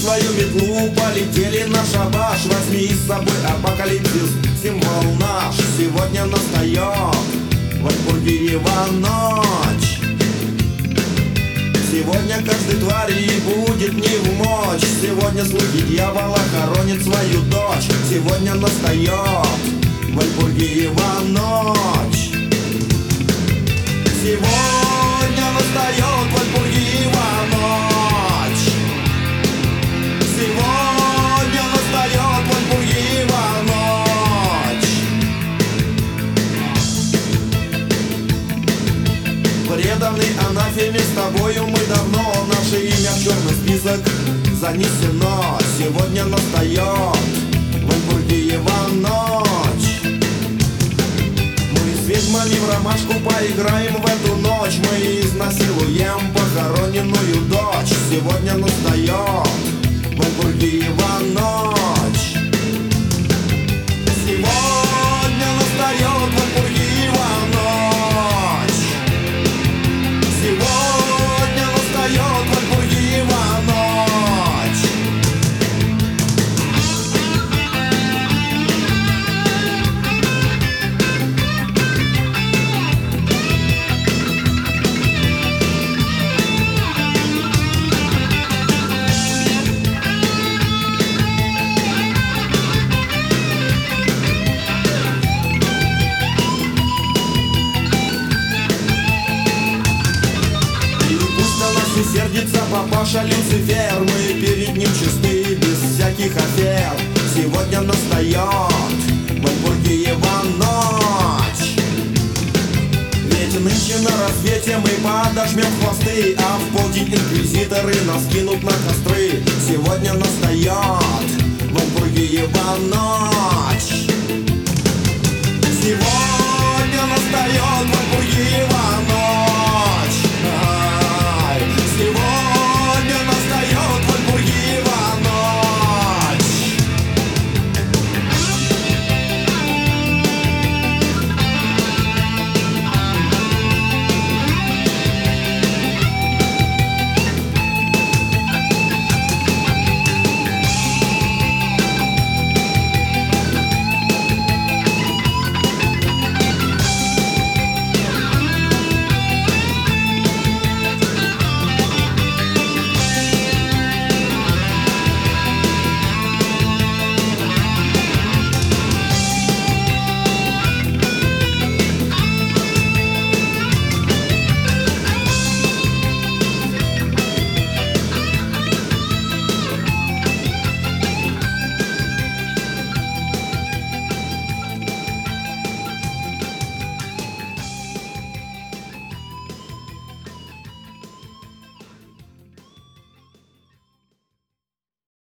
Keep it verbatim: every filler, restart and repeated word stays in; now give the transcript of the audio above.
свою метлу, полетели на шабаш. Возьми с собой апокалипсис, символ наш. Сегодня настает Вальпургиева ночь. Сегодня каждой твари будет не в мочь. Сегодня слуги дьявола хоронят свою дочь. Сегодня настает Вальпургиева ночь. Сегодня настает Вальпургиева ночь. Сегодня настает Вальпургиева ночь. Преданный анафеме, с тобою мы давно. Наше имя в черный список занесено. Сегодня настает Вальпургиева ночь. Мы с ведьмами в ромашку поиграем в эту ночь. Мы изнасилуем похороненную дочь. Сегодня настает Вальпургиева ночь. Сегодня настает Вальпургиева ночь. Сегодня настает Вальпургиева ночь. Сердится папаша Люцифер, мы перед ним чисты, без всяких афер. Сегодня настает Вальпургиева ночь. Ведь нынче на рассвете мы подожмем хвосты, а в полдень инквизиторы нас кинут на костры. Сегодня настает Вальпургиева ночь. Сегодня